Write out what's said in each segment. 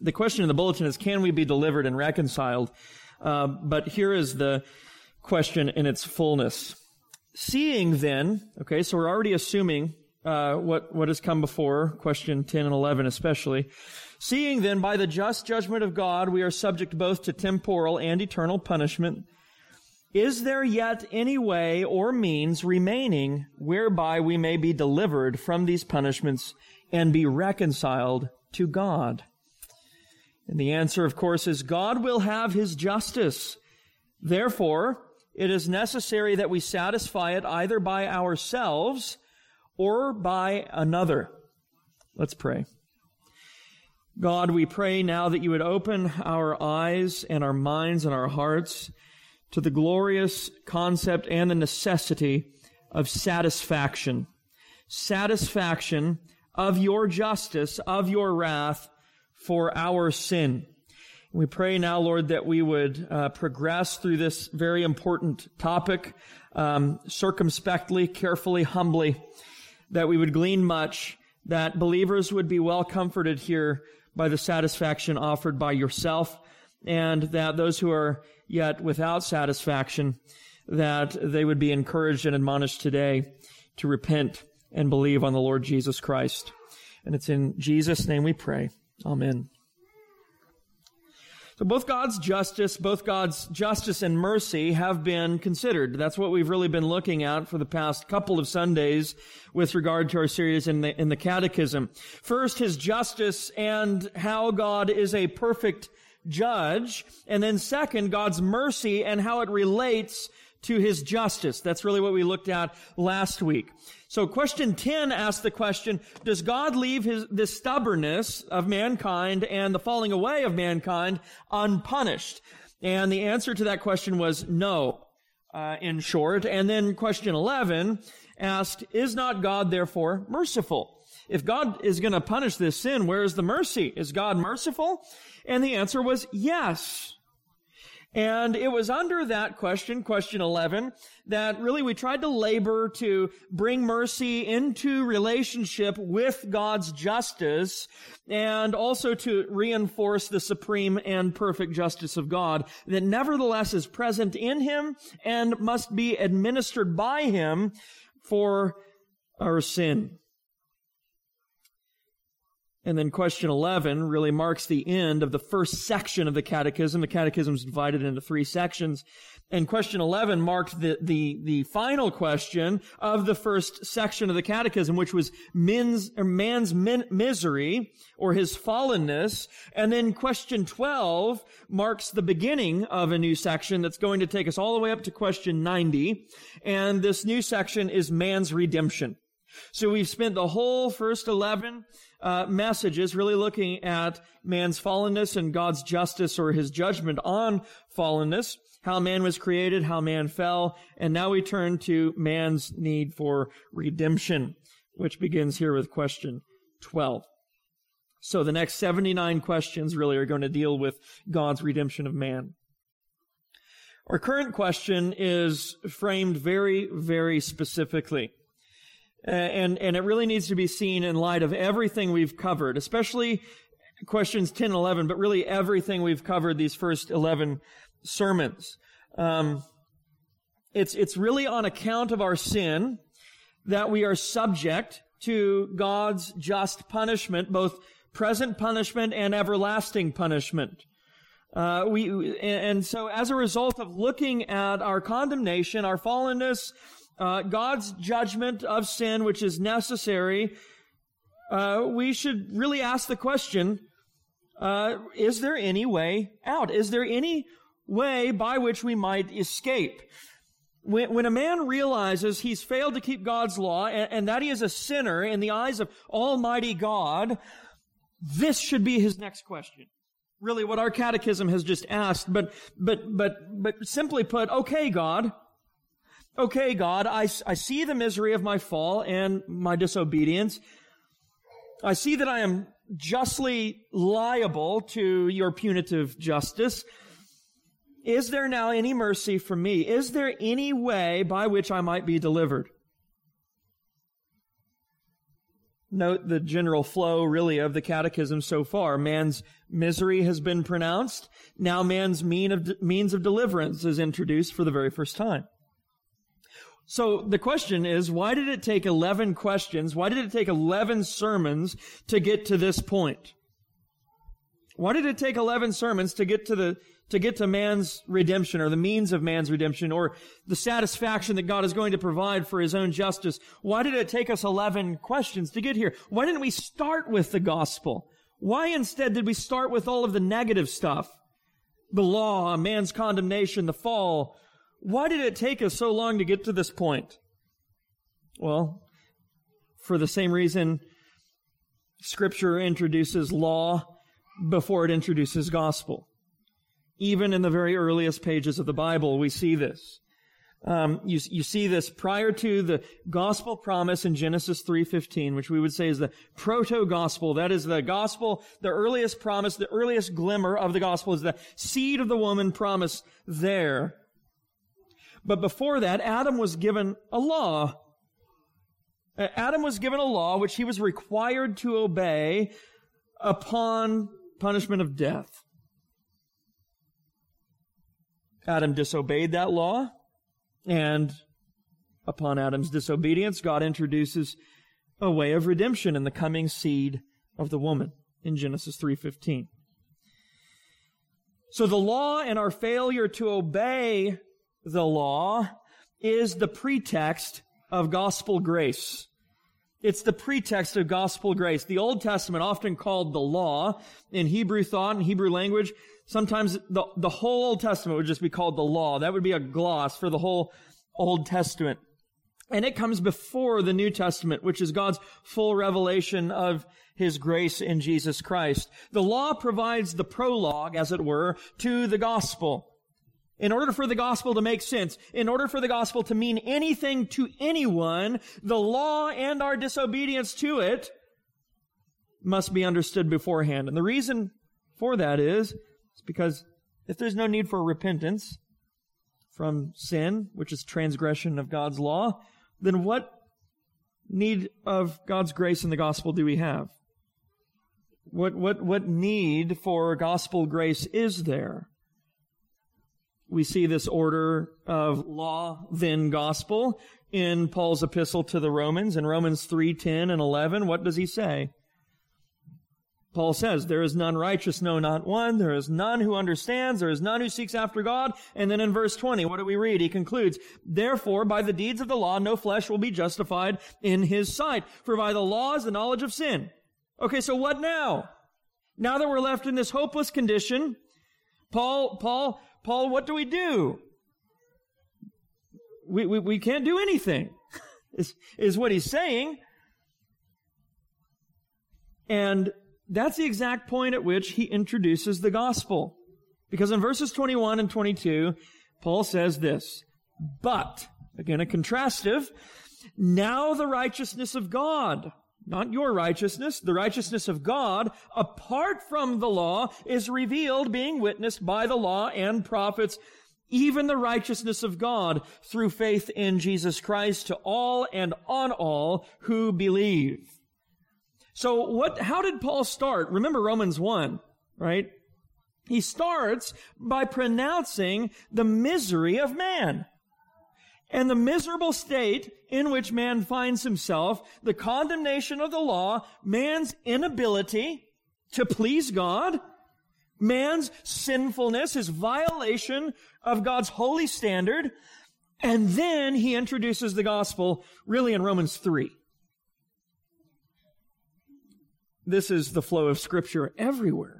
The question in the bulletin is, can we be delivered and reconciled? But here is the question in its fullness. Seeing then, okay, so we're already assuming what has come before, question 10 and 11 especially. Seeing then, by the just judgment of God, we are subject both to temporal and eternal punishment, is there yet any way or means remaining whereby we may be delivered from these punishments and be reconciled to God? And the answer, of course, is God will have His justice. Therefore, it is necessary that we satisfy it either by ourselves or by another. Let's pray. God, we pray now that you would open our eyes and our minds and our hearts to the glorious concept and the necessity of satisfaction. Satisfaction of your justice, of your wrath for our sin. We pray now, Lord, that we would progress through this very important topic circumspectly, carefully, humbly, that we would glean much, that believers would be well comforted here by the satisfaction offered by yourself, and that those who are yet without satisfaction, that they would be encouraged and admonished today to repent and believe on the Lord Jesus Christ. And it's in Jesus' name we pray. Amen. So both God's justice and mercy have been considered. That's what we've really been looking at for the past couple of Sundays with regard to our series in the Catechism. First, His justice and how God is a perfect judge. And then second, God's mercy and how it relates to His justice. That's really what we looked at last week. So question 10 asks the question, does God leave this stubbornness of mankind and the falling away of mankind unpunished? And the answer to that question was no, in short. And then question 11 asked, is not God therefore merciful? If God is going to punish this sin, where is the mercy? Is God merciful? And the answer was yes. And it was under that question 11, that really we tried to labor to bring mercy into relationship with God's justice and also to reinforce the supreme and perfect justice of God that nevertheless is present in Him and must be administered by Him for our sin. And then question 11 really marks the end of the first section of the Catechism. The Catechism is divided into 3 sections. And question 11 marked the final question of the first section of the Catechism, which was man's misery or his fallenness. And then question 12 marks the beginning of a new section that's going to take us all the way up to question 90. And this new section is man's redemption. So we've spent the whole first 11 messages really looking at man's fallenness and God's justice or His judgment on fallenness, how man was created, how man fell, and now we turn to man's need for redemption, which begins here with question 12. So the next 79 questions really are going to deal with God's redemption of man. Our current question is framed very, very specifically. And it really needs to be seen in light of everything we've covered, especially questions 10 and 11, but really everything we've covered these first 11 sermons. It's really on account of our sin that we are subject to God's just punishment, both present punishment and everlasting punishment. And so as a result of looking at our condemnation, our fallenness, God's judgment of sin, which is necessary, we should really ask the question, is there any way out? Is there any way by which we might escape? When a man realizes he's failed to keep God's law and that he is a sinner in the eyes of Almighty God, this should be his next question. Really what our catechism has just asked, but simply put, okay, God, I see the misery of my fall and my disobedience. I see that I am justly liable to your punitive justice. Is there now any mercy for me? Is there any way by which I might be delivered? Note the general flow, really, of the catechism so far. Man's misery has been pronounced. Now man's means of deliverance is introduced for the very first time. So the question is, why did it take 11 questions? Why did it take 11 sermons to get to this point? Why did it take 11 sermons to get to man's redemption, or the means of man's redemption, or the satisfaction that God is going to provide for His own justice? Why did it take us 11 questions to get here? Why didn't we start with the gospel? Why instead did we start with all of the negative stuff? The law, man's condemnation, the fall. Why did it take us so long to get to this point? Well, for the same reason Scripture introduces law before it introduces gospel. Even in the very earliest pages of the Bible, we see this. You see this prior to the gospel promise in Genesis 3:15, which we would say is the proto-gospel. That is the gospel, the earliest promise, the earliest glimmer of the gospel is the seed of the woman promise there. But before that, Adam was given a law. Adam was given a law which he was required to obey upon punishment of death. Adam disobeyed that law, and upon Adam's disobedience, God introduces a way of redemption in the coming seed of the woman in Genesis 3:15. So the law and our failure to obey the law is the pretext of gospel grace. It's the pretext of gospel grace. The Old Testament, often called the law, in Hebrew thought and Hebrew language, sometimes the whole Old Testament would just be called the law. That would be a gloss for the whole Old Testament. And it comes before the New Testament, which is God's full revelation of His grace in Jesus Christ. The law provides the prologue, as it were, to the gospel. In order for the gospel to make sense, in order for the gospel to mean anything to anyone, the law and our disobedience to it must be understood beforehand. And the reason for that is because if there's no need for repentance from sin, which is transgression of God's law, then what need of God's grace in the gospel do we have? What need for gospel grace is there? We see this order of law, then gospel, in Paul's epistle to the Romans. In Romans 3:10 and 11, what does he say? Paul says, there is none righteous, no, not one. There is none who understands. There is none who seeks after God. And then in verse 20, what do we read? He concludes, therefore, by the deeds of the law, no flesh will be justified in his sight. For by the law is the knowledge of sin. Okay, so what now? Now that we're left in this hopeless condition, Paul, what do we do? We can't do anything, is what he's saying. And that's the exact point at which he introduces the gospel. Because in verses 21 and 22, Paul says this, but, again a contrastive, now the righteousness of God, not your righteousness, the righteousness of God, apart from the law, is revealed, being witnessed by the law and prophets, even the righteousness of God through faith in Jesus Christ to all and on all who believe. So how did Paul start? Remember Romans 1, right? He starts by pronouncing the misery of man and the miserable state in which man finds himself, the condemnation of the law, man's inability to please God, man's sinfulness, his violation of God's holy standard, and then he introduces the gospel really in Romans 3. This is the flow of Scripture everywhere.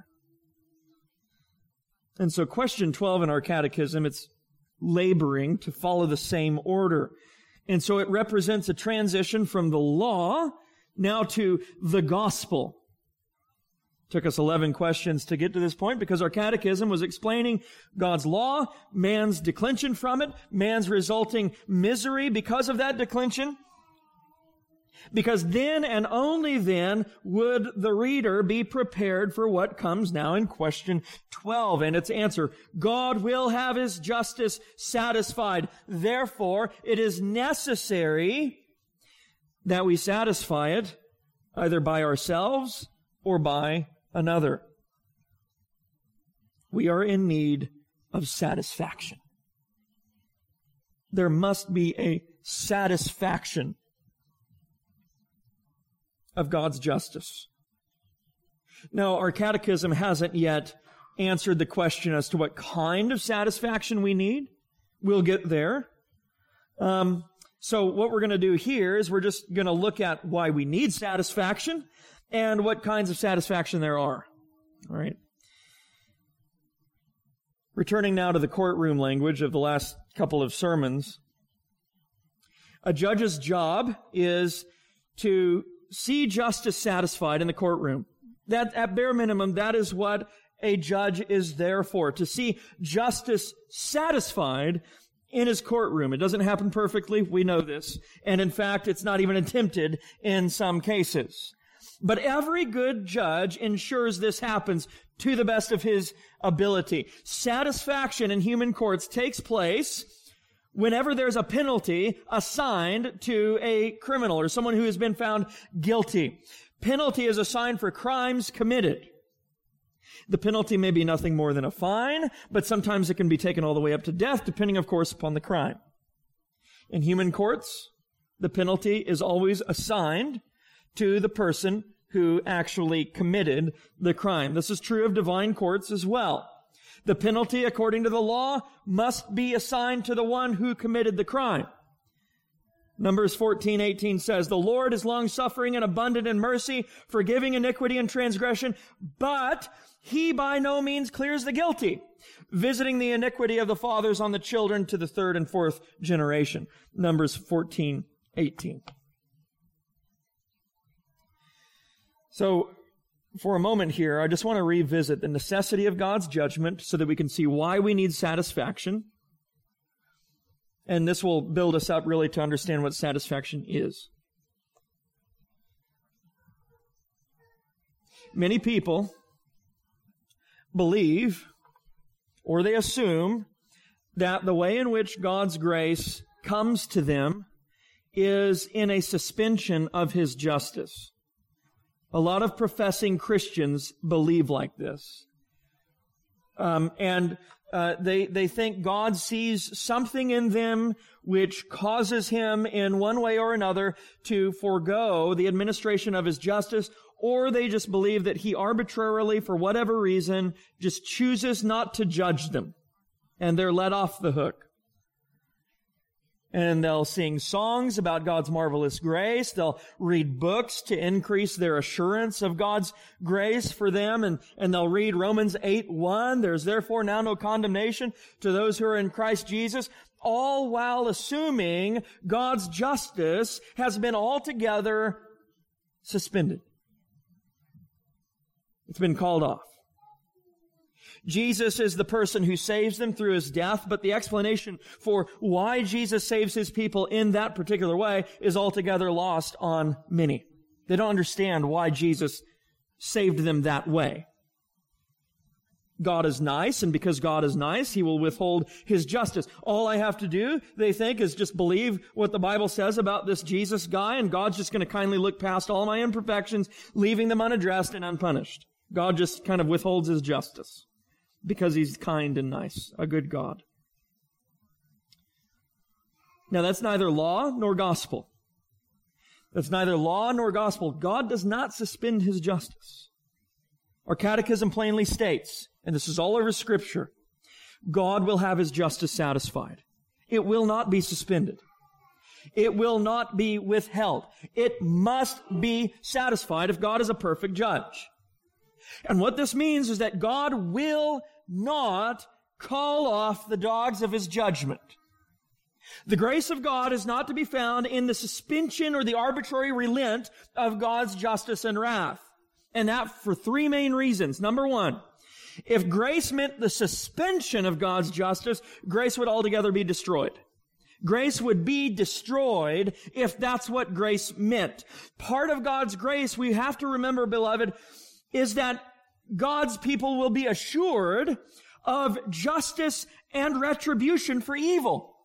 And so question 12 in our catechism, it's laboring to follow the same order. And so it represents a transition from the law now to the gospel. Took us 11 questions to get to this point because our catechism was explaining God's law, man's declension from it, man's resulting misery because of that declension. Because then and only then would the reader be prepared for what comes now in question 12 and its answer. God will have His justice satisfied. Therefore, it is necessary that we satisfy it either by ourselves or by another. We are in need of satisfaction. There must be a satisfaction of God's justice. Now, our catechism hasn't yet answered the question as to what kind of satisfaction we need. We'll get there. So what we're going to do here is we're just going to look at why we need satisfaction and what kinds of satisfaction there are. All right. Returning now to the courtroom language of the last couple of sermons, a judge's job is to see justice satisfied in the courtroom. That, at bare minimum, that is what a judge is there for, to see justice satisfied in his courtroom. It doesn't happen perfectly, we know this. And in fact, it's not even attempted in some cases. But every good judge ensures this happens to the best of his ability. Satisfaction in human courts takes place whenever there's a penalty assigned to a criminal or someone who has been found guilty. Penalty is assigned for crimes committed. The penalty may be nothing more than a fine, but sometimes it can be taken all the way up to death, depending, of course, upon the crime. In human courts, the penalty is always assigned to the person who actually committed the crime. This is true of divine courts as well. The penalty, according to the law, must be assigned to the one who committed the crime. Numbers 14:18 says, "The Lord is long-suffering and abundant in mercy, forgiving iniquity and transgression, but He by no means clears the guilty, visiting the iniquity of the fathers on the children to the third and fourth generation." Numbers 14:18. So, for a moment here, I just want to revisit the necessity of God's judgment so that we can see why we need satisfaction. And this will build us up really to understand what satisfaction is. Many people believe, or they assume, that the way in which God's grace comes to them is in a suspension of His justice. A lot of professing Christians believe like this. They think God sees something in them which causes Him in one way or another to forego the administration of His justice, or they just believe that He arbitrarily, for whatever reason, just chooses not to judge them, and they're let off the hook. And they'll sing songs about God's marvelous grace. They'll read books to increase their assurance of God's grace for them. And they'll read Romans 8:1. "There's therefore now no condemnation to those who are in Christ Jesus," all while assuming God's justice has been altogether suspended. It's been called off. Jesus is the person who saves them through His death, but the explanation for why Jesus saves His people in that particular way is altogether lost on many. They don't understand why Jesus saved them that way. God is nice, and because God is nice, He will withhold His justice. All I have to do, they think, is just believe what the Bible says about this Jesus guy, and God's just going to kindly look past all my imperfections, leaving them unaddressed and unpunished. God just kind of withholds His justice because He's kind and nice, a good God. Now, that's neither law nor gospel. That's neither law nor gospel. God does not suspend His justice. Our catechism plainly states, and this is all over Scripture, God will have His justice satisfied. It will not be suspended. It will not be withheld. It must be satisfied if God is a perfect judge. And what this means is that God will not call off the dogs of His judgment. The grace of God is not to be found in the suspension or the arbitrary relent of God's justice and wrath. And that for three main reasons. Number one, if grace meant the suspension of God's justice, grace would altogether be destroyed. Grace would be destroyed if that's what grace meant. Part of God's grace, we have to remember, beloved, is that God's people will be assured of justice and retribution for evil.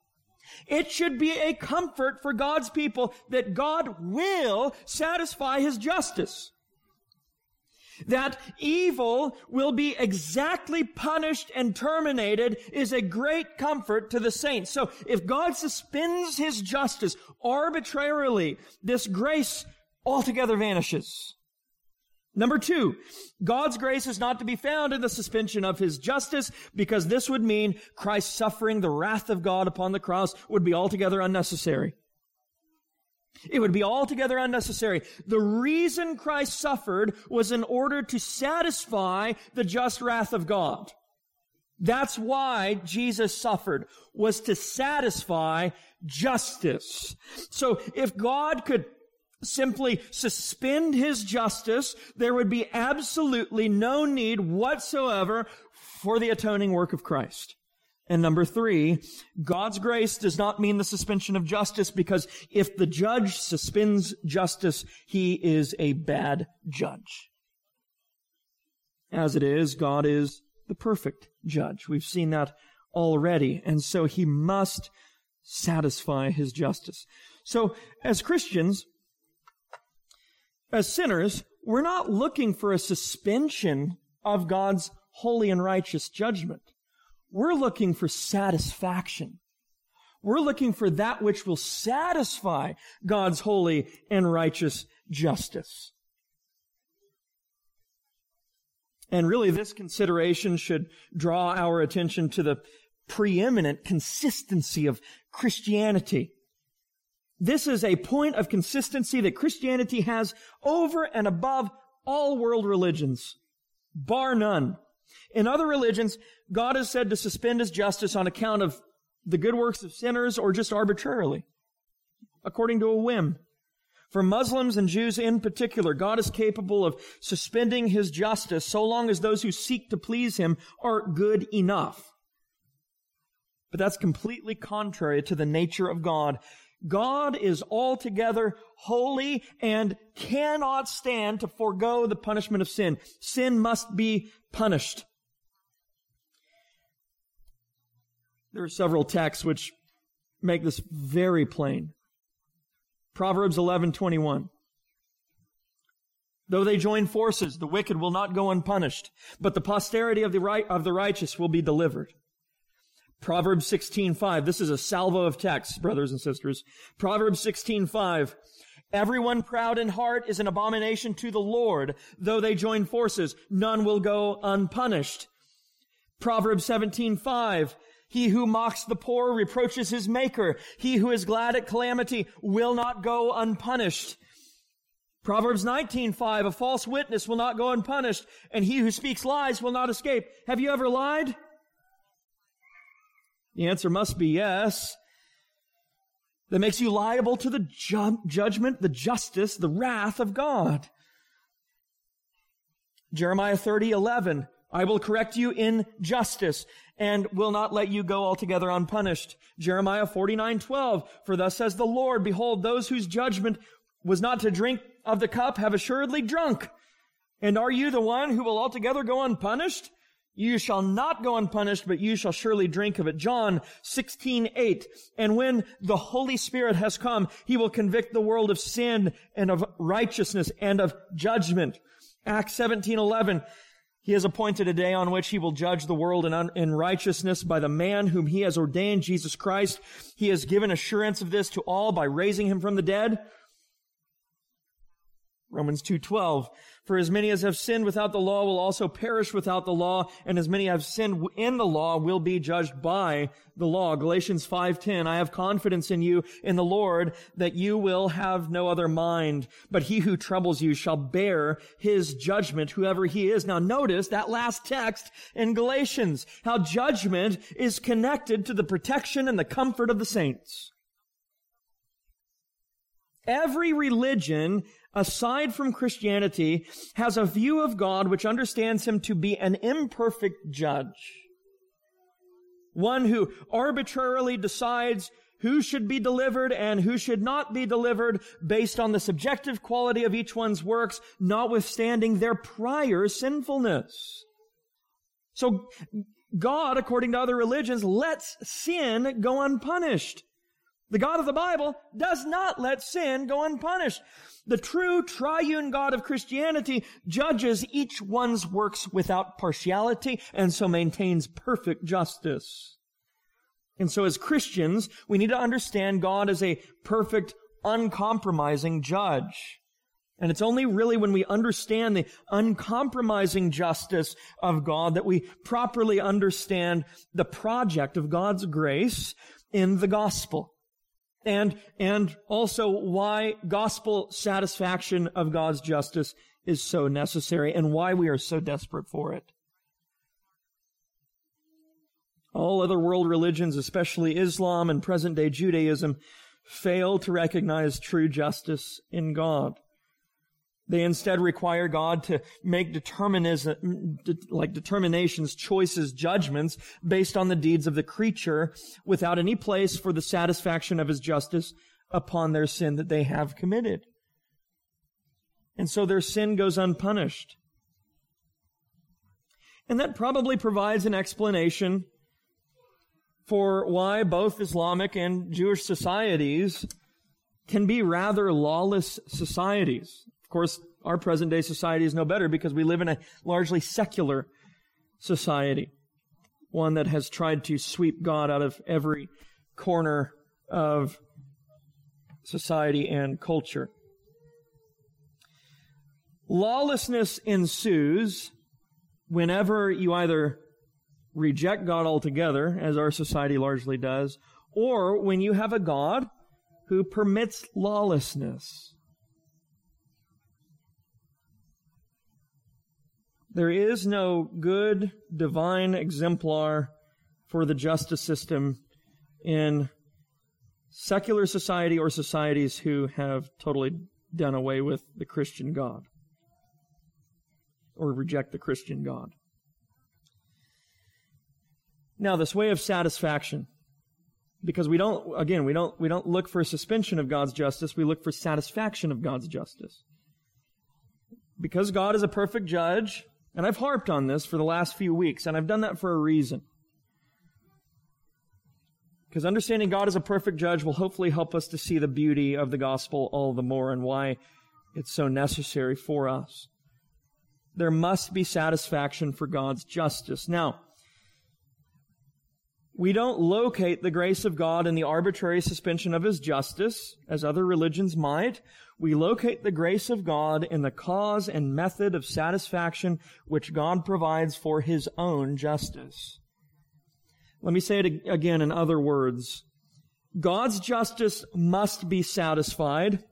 It should be a comfort for God's people that God will satisfy His justice. That evil will be exactly punished and terminated is a great comfort to the saints. So if God suspends His justice arbitrarily, this grace altogether vanishes. Number 2, God's grace is not to be found in the suspension of His justice, because this would mean Christ suffering the wrath of God upon the cross would be altogether unnecessary. It would be altogether unnecessary. The reason Christ suffered was in order to satisfy the just wrath of God. That's why Jesus suffered, was to satisfy justice. So if God could simply suspend His justice, there would be absolutely no need whatsoever for the atoning work of Christ. And number 3, God's grace does not mean the suspension of justice, because if the judge suspends justice, he is a bad judge. As it is, God is the perfect judge. We've seen that already. And so He must satisfy His justice. So as Christians, as sinners, we're not looking for a suspension of God's holy and righteous judgment. We're looking for satisfaction. We're looking for that which will satisfy God's holy and righteous justice. And really, this consideration should draw our attention to the preeminent consistency of Christianity. This is a point of consistency that Christianity has over and above all world religions, bar none. In other religions, God is said to suspend His justice on account of the good works of sinners or just arbitrarily, according to a whim. For Muslims and Jews in particular, God is capable of suspending His justice so long as those who seek to please Him are good enough. But that's completely contrary to the nature of God. God is altogether holy and cannot stand to forego the punishment of sin. Sin must be punished. There are several texts which make this very plain. Proverbs 11:21. Though they join forces, the wicked will not go unpunished, but the posterity of the righteous will be delivered. Proverbs 16:5. This is a salvo of texts, brothers and sisters. Proverbs 16:5. Everyone proud in heart is an abomination to the Lord. Though they join forces, none will go unpunished. Proverbs 17:5. He who mocks the poor reproaches his maker. He who is glad at calamity will not go unpunished. Proverbs 19:5. A false witness will not go unpunished, and he who speaks lies will not escape. Have you ever lied? The answer must be yes. That makes you liable to the judgment, the justice, the wrath of God. Jeremiah 30:11. I will correct you in justice and will not let you go altogether unpunished. Jeremiah 49:12. For thus says the Lord, behold, those whose judgment was not to drink of the cup have assuredly drunk. And are you the one who will altogether go unpunished? You shall not go unpunished, but you shall surely drink of it. John 16:8. And when the Holy Spirit has come, He will convict the world of sin and of righteousness and of judgment. Acts 17:11. He has appointed a day on which He will judge the world in righteousness by the man whom He has ordained, Jesus Christ. He has given assurance of this to all by raising Him from the dead. Romans 2:12. For as many as have sinned without the law will also perish without the law, and as many have sinned in the law will be judged by the law. Galatians 5:10. I have confidence in you, in the Lord, that you will have no other mind, but he who troubles you shall bear his judgment, whoever he is. Now notice that last text in Galatians, how judgment is connected to the protection and the comfort of the saints. Every religion, aside from Christianity, has a view of God which understands Him to be an imperfect judge. One who arbitrarily decides who should be delivered and who should not be delivered based on the subjective quality of each one's works, notwithstanding their prior sinfulness. So God, according to other religions, lets sin go unpunished. The God of the Bible does not let sin go unpunished. The true triune God of Christianity judges each one's works without partiality and so maintains perfect justice. And so as Christians, we need to understand God as a perfect, uncompromising judge. And it's only really when we understand the uncompromising justice of God that we properly understand the project of God's grace in the gospel. And also why gospel satisfaction of God's justice is so necessary and why we are so desperate for it. All other world religions, especially Islam and present-day Judaism, fail to recognize true justice in God. They instead require God to make determinations, choices, judgments based on the deeds of the creature without any place for the satisfaction of His justice upon their sin that they have committed. And so their sin goes unpunished. And that probably provides an explanation for why both Islamic and Jewish societies can be rather lawless societies. Of course, our present-day society is no better because we live in a largely secular society, one that has tried to sweep God out of every corner of society and culture. Lawlessness ensues whenever you either reject God altogether, as our society largely does, or when you have a God who permits lawlessness. There is no good divine exemplar for the justice system in secular society or societies who have totally done away with the Christian God or reject the Christian God. Now, this way of satisfaction, because we don't look for suspension of God's justice, we look for satisfaction of God's justice. Because God is a perfect judge, and I've harped on this for the last few weeks, and I've done that for a reason. Because understanding God as a perfect judge will hopefully help us to see the beauty of the gospel all the more and why it's so necessary for us. There must be satisfaction for God's justice. Now, we don't locate the grace of God in the arbitrary suspension of His justice, as other religions might. We locate the grace of God in the cause and method of satisfaction which God provides for His own justice. Let me say it again in other words. God's justice must be satisfied.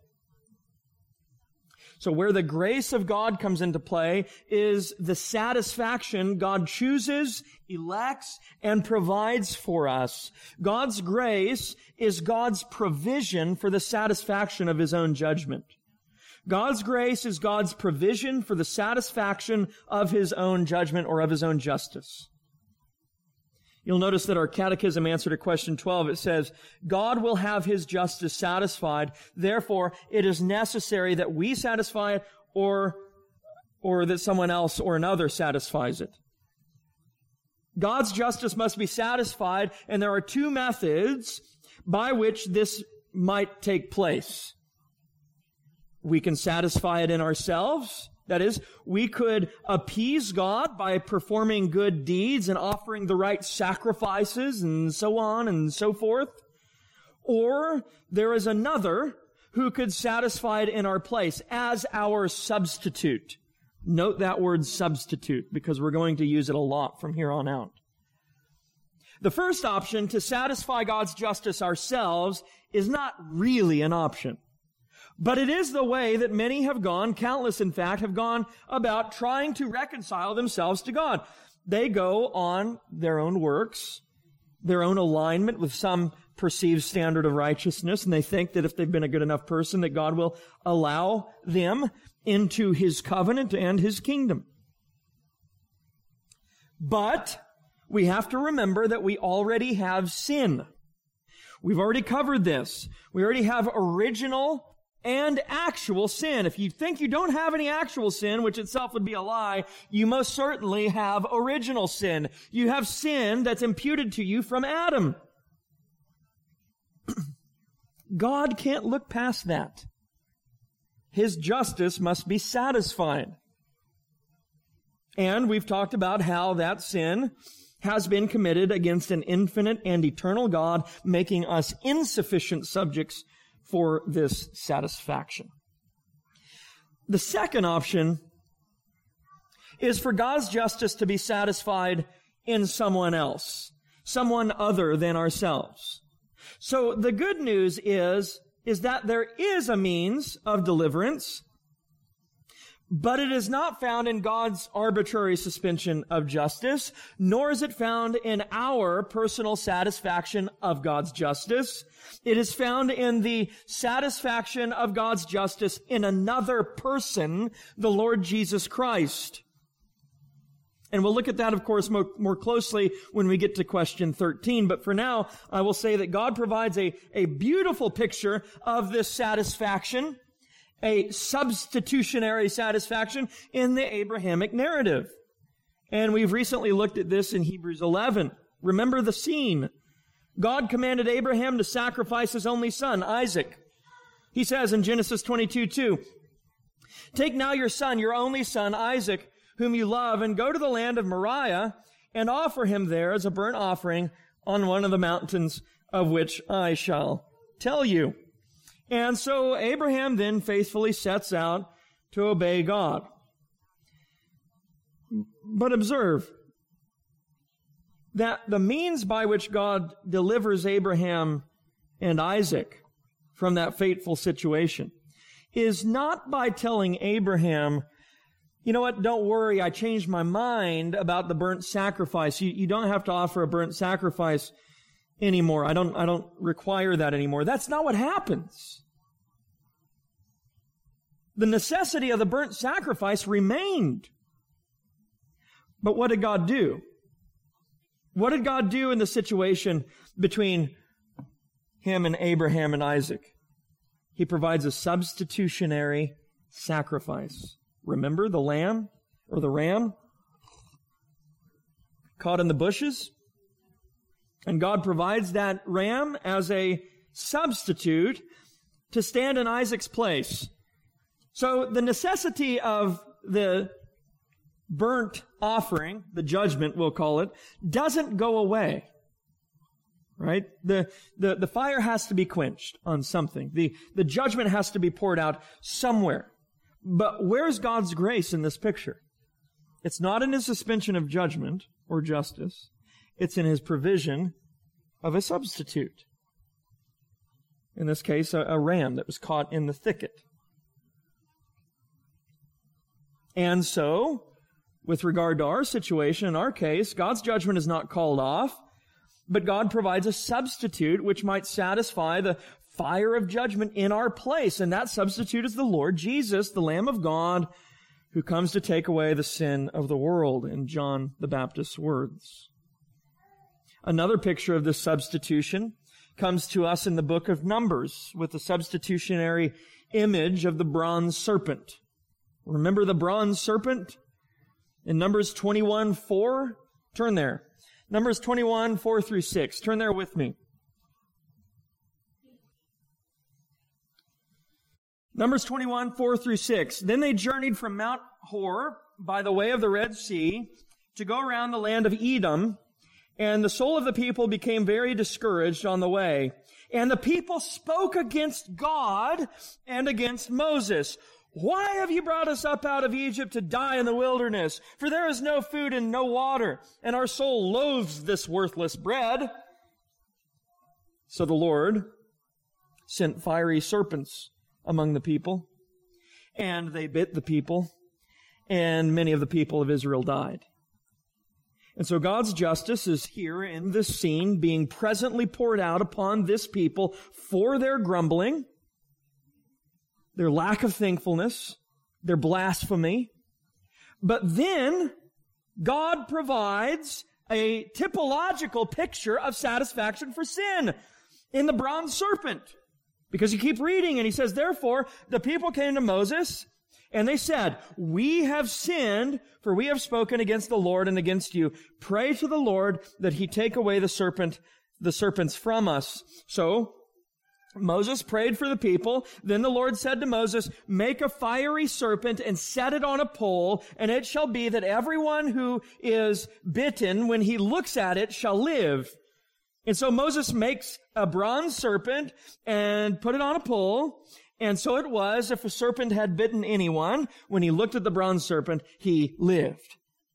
So where the grace of God comes into play is the satisfaction God chooses, elects, and provides for us. God's grace is God's provision for the satisfaction of His own judgment. God's grace is God's provision for the satisfaction of His own judgment or of His own justice. You'll notice that our catechism answer to question 12, it says, God will have His justice satisfied. Therefore, it is necessary that we satisfy it or that someone else or another satisfies it. God's justice must be satisfied, and there are two methods by which this might take place. We can satisfy it in ourselves. That is, we could appease God by performing good deeds and offering the right sacrifices and so on and so forth. Or there is another who could satisfy it in our place as our substitute. Note that word substitute because we're going to use it a lot from here on out. The first option, to satisfy God's justice ourselves, is not really an option. But it is the way that many have gone, countless in fact, have gone about trying to reconcile themselves to God. They go on their own works, their own alignment with some perceived standard of righteousness, and they think that if they've been a good enough person, that God will allow them into His covenant and His kingdom. But we have to remember that we already have sin. We've already covered this. We already have original and actual sin. If you think you don't have any actual sin, which itself would be a lie, you most certainly have original sin. You have sin that's imputed to you from Adam. God can't look past that. His justice must be satisfied. And we've talked about how that sin has been committed against an infinite and eternal God, making us insufficient subjects for this satisfaction. The second option is for God's justice to be satisfied in someone else, someone other than ourselves. So the good news is that there is a means of deliverance, but it is not found in God's arbitrary suspension of justice, nor is it found in our personal satisfaction of God's justice. It is found in the satisfaction of God's justice in another person, the Lord Jesus Christ. And we'll look at that, of course, more closely when we get to question 13. But for now, I will say that God provides a beautiful picture of this satisfaction, a substitutionary satisfaction in the Abrahamic narrative. And we've recently looked at this in Hebrews 11. Remember the scene. God commanded Abraham to sacrifice his only son, Isaac. He says in Genesis 22:2, "Take now your son, your only son, Isaac, whom you love, and go to the land of Moriah, and offer him there as a burnt offering on one of the mountains of which I shall tell you." And so Abraham then faithfully sets out to obey God. But observe that the means by which God delivers Abraham and Isaac from that fateful situation is not by telling Abraham, "You know what, don't worry, I changed my mind about the burnt sacrifice. You don't have to offer a burnt sacrifice anymore. I don't require that anymore." That's not what happens. The necessity of the burnt sacrifice remained. But what did God do? What did God do in the situation between him and Abraham and Isaac? He provides a substitutionary sacrifice. Remember the lamb or the ram caught in the bushes? And God provides that ram as a substitute to stand in Isaac's place. So the necessity of the burnt offering, the judgment we'll call it, doesn't go away. Right? The fire has to be quenched on something. The judgment has to be poured out somewhere. But where's God's grace in this picture? It's not in his suspension of judgment or justice. It's in his provision of a substitute. In this case, a ram that was caught in the thicket. And so, with regard to our situation, in our case, God's judgment is not called off, but God provides a substitute which might satisfy the fire of judgment in our place. And that substitute is the Lord Jesus, the Lamb of God, who comes to take away the sin of the world, in John the Baptist's words. Another picture of this substitution comes to us in the book of Numbers with the substitutionary image of the bronze serpent. Remember the bronze serpent? In Numbers 21:4, turn there. Numbers 21:4-6. Turn there with me. Numbers 21:4-6. Then they journeyed from Mount Hor by the way of the Red Sea to go around the land of Edom, and the soul of the people became very discouraged on the way. And the people spoke against God and against Moses. "Why have you brought us up out of Egypt to die in the wilderness? For there is no food and no water, and our soul loathes this worthless bread." So the Lord sent fiery serpents among the people, and they bit the people, and many of the people of Israel died. And so God's justice is here in this scene being presently poured out upon this people for their grumbling, their lack of thankfulness, their blasphemy. But then God provides a typological picture of satisfaction for sin in the bronze serpent. Because you keep reading and he says, "Therefore the people came to Moses and they said, 'We have sinned, for we have spoken against the Lord and against you. Pray to the Lord that he take away the serpents from us.' So Moses prayed for the people. Then the Lord said to Moses, make a fiery serpent and set it on a pole, and it shall be that everyone who is bitten, when he looks at it, shall live. And so Moses makes a bronze serpent and put it on a pole. And so it was, if a serpent had bitten anyone, when he looked at the bronze serpent, he lived.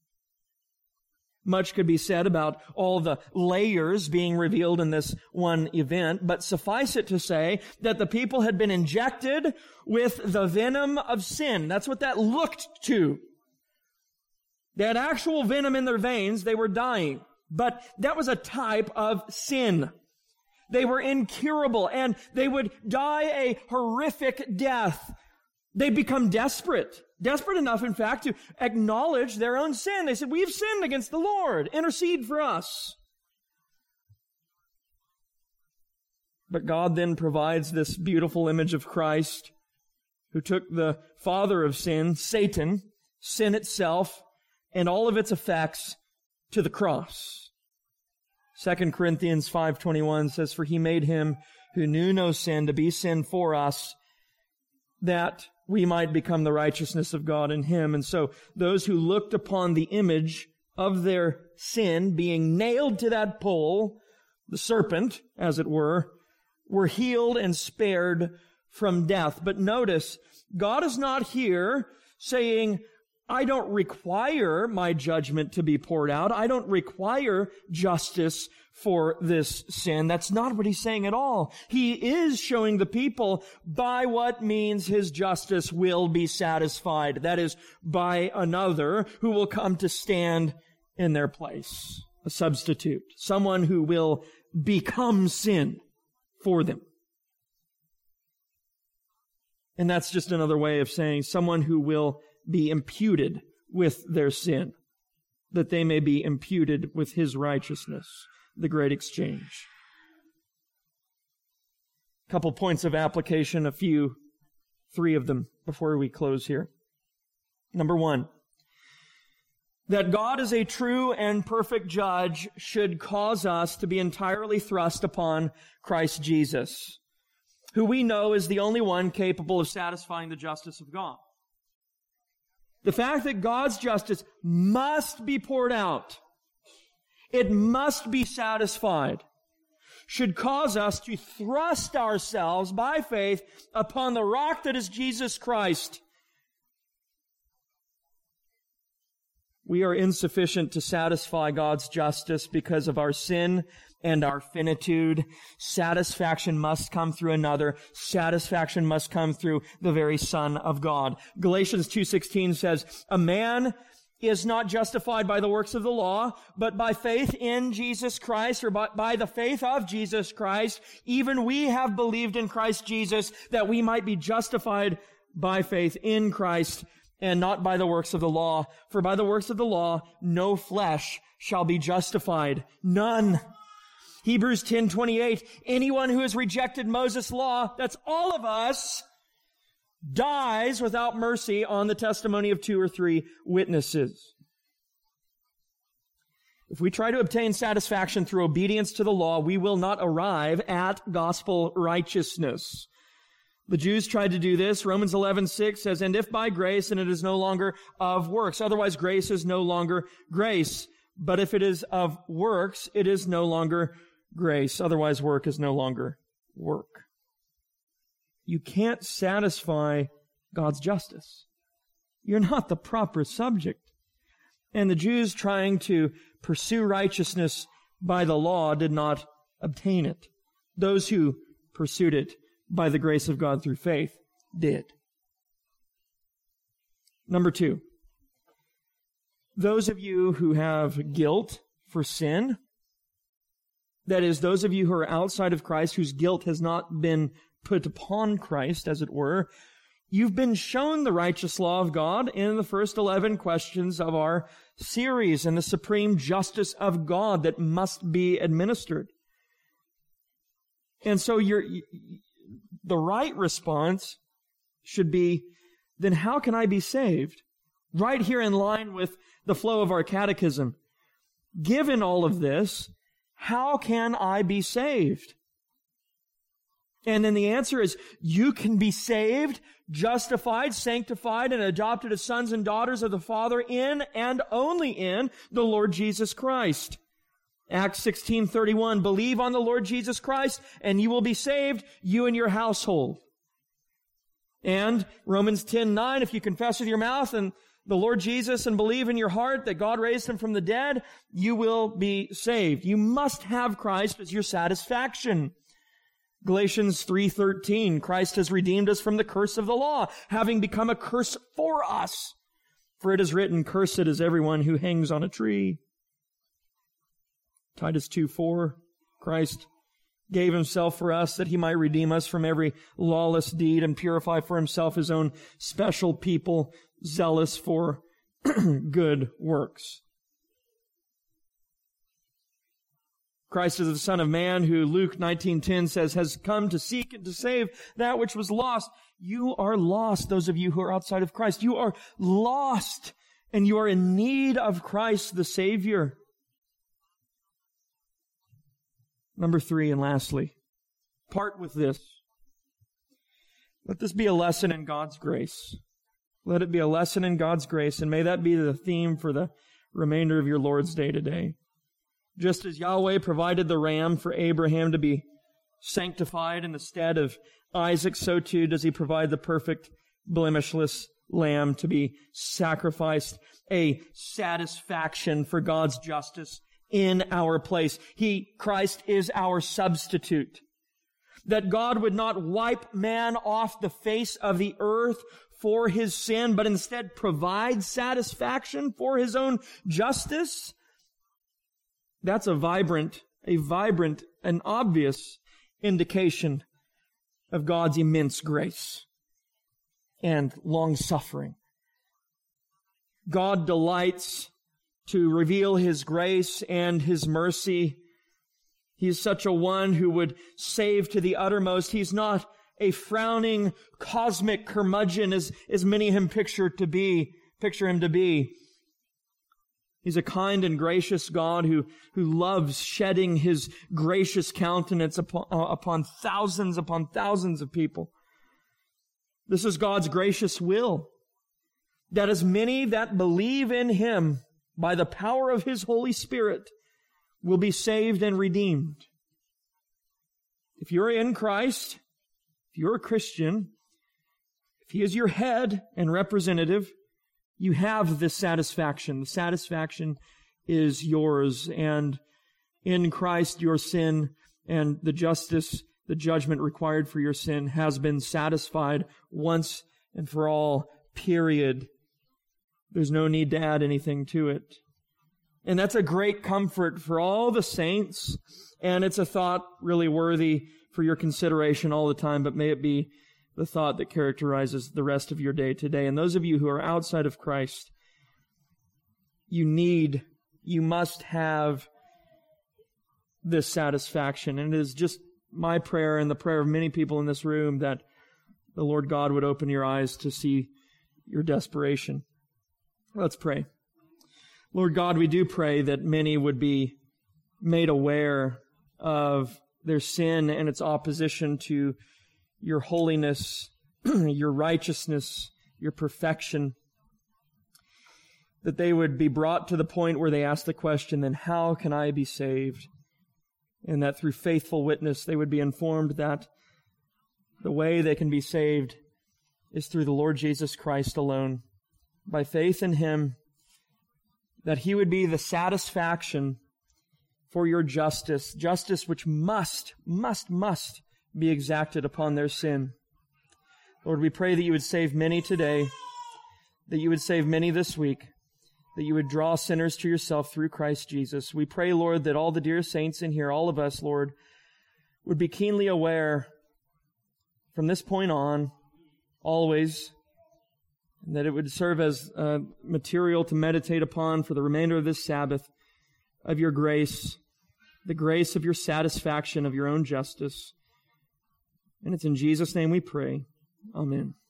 Much could be said about all the layers being revealed in this one event, but suffice it to say that the people had been injected with the venom of sin. That's what that looked to. They had actual venom in their veins. They were dying. But that was a type of sin. They were incurable, and they would die a horrific death. They become desperate enough, in fact, to acknowledge their own sin. They said, we've sinned against the Lord. Intercede for us. But God then provides this beautiful image of Christ, who took the father of sin, Satan, sin itself, and all of its effects to the cross. 2 Corinthians 5:21 says, for he made him who knew no sin to be sin for us, that we might become the righteousness of God in him. And so those who looked upon the image of their sin being nailed to that pole, the serpent, as it were healed and spared from death. But notice, God is not here saying, I don't require my judgment to be poured out. I don't require justice for this sin. That's not what he's saying at all. He is showing the people by what means his justice will be satisfied. That is, by another who will come to stand in their place. A substitute. Someone who will become sin for them. And that's just another way of saying someone who will be imputed with their sin, that they may be imputed with his righteousness, the great exchange. A couple points of application, three of them before we close here. Number one, that God is a true and perfect judge should cause us to be entirely thrust upon Christ Jesus, who we know is the only one capable of satisfying the justice of God. The fact that God's justice must be poured out, it must be satisfied, should cause us to thrust ourselves by faith upon the rock that is Jesus Christ. We are insufficient to satisfy God's justice because of our sin and our finitude. Satisfaction must come through another. Satisfaction must come through the very Son of God. Galatians 2:16 says, a man is not justified by the works of the law, but by faith in Jesus Christ, or by the faith of Jesus Christ. Even we have believed in Christ Jesus, that we might be justified by faith in Christ, and not by the works of the law. For by the works of the law, no flesh shall be justified. None. Hebrews 10:28, anyone who has rejected Moses' law, that's all of us, dies without mercy on the testimony of 2 or 3 witnesses. If we try to obtain satisfaction through obedience to the law, we will not arrive at gospel righteousness. The Jews tried to do this. Romans 11:6 says, and if by grace, then it is no longer of works. Otherwise, grace is no longer grace. But if it is of works, it is no longer grace. Otherwise, work is no longer work. You can't satisfy God's justice. You're not the proper subject. And the Jews trying to pursue righteousness by the law did not obtain it. Those who pursued it by the grace of God through faith did. Number 2, those of you who have guilt for sin, that is, those of you who are outside of Christ, whose guilt has not been put upon Christ, as it were, you've been shown the righteous law of God in the first 11 questions of our series, and the supreme justice of God that must be administered. And so the right response should be, then how can I be saved? Right here in line with the flow of our catechism. Given all of this, how can I be saved? And then the answer is, you can be saved, justified, sanctified, and adopted as sons and daughters of the Father in and only in the Lord Jesus Christ. Acts 16:31, believe on the Lord Jesus Christ, and you will be saved, you and your household. And Romans 10:9, if you confess with your mouth and the Lord Jesus and believe in your heart that God raised him from the dead, you will be saved. You must have Christ as your satisfaction. Galatians 3:13, Christ has redeemed us from the curse of the law, having become a curse for us. For it is written, cursed is everyone who hangs on a tree. Titus 2:4, Christ gave himself for us that he might redeem us from every lawless deed and purify for himself his own special people, zealous for good works. Christ is the Son of Man who, Luke 19:10 says, has come to seek and to save that which was lost. You are lost, those of you who are outside of Christ. You are lost, and you are in need of Christ the Savior. Number 3, and lastly, part with this. Let this be a lesson in God's grace. Let it be a lesson in God's grace, and may that be the theme for the remainder of your Lord's Day today. Just as Yahweh provided the ram for Abraham to be sanctified in the stead of Isaac, so too does he provide the perfect, blemishless lamb to be sacrificed, a satisfaction for God's justice in our place. Christ is our substitute. That God would not wipe man off the face of the earth for his sin, but instead provide satisfaction for his own justice. That's a vibrant, and obvious indication of God's immense grace and long-suffering. God delights to reveal his grace and his mercy. He's such a one who would save to the uttermost. He's not a frowning cosmic curmudgeon as many of him picture him to be. He's a kind and gracious God who loves shedding his gracious countenance upon thousands of people. This is God's gracious will, that as many that believe in him by the power of his Holy Spirit will be saved and redeemed. If you're in Christ, if you're a Christian, if he is your head and representative, you have this satisfaction. The satisfaction is yours, and in Christ your sin and the justice, the judgment required for your sin has been satisfied once and for all, period. There's no need to add anything to it. And that's a great comfort for all the saints, and it's a thought really worthy for your consideration all the time, but may it be the thought that characterizes the rest of your day today. And those of you who are outside of Christ, you must have this satisfaction. And it is just my prayer and the prayer of many people in this room that the Lord God would open your eyes to see your desperation. Let's pray. Lord God, we do pray that many would be made aware of their sin and its opposition to your holiness, your righteousness, your perfection, that they would be brought to the point where they ask the question, then how can I be saved? And that through faithful witness they would be informed that the way they can be saved is through the Lord Jesus Christ alone, by faith in him, that he would be the satisfaction for your justice which must be exacted upon their sin. Lord, we pray that you would save many today, that you would save many this week, that you would draw sinners to yourself through Christ Jesus. We pray, Lord, that all the dear saints in here, all of us, Lord, would be keenly aware from this point on, always, and that it would serve as material to meditate upon for the remainder of this Sabbath, of your grace, the grace of your satisfaction, of your own justice. And it's in Jesus' name we pray. Amen.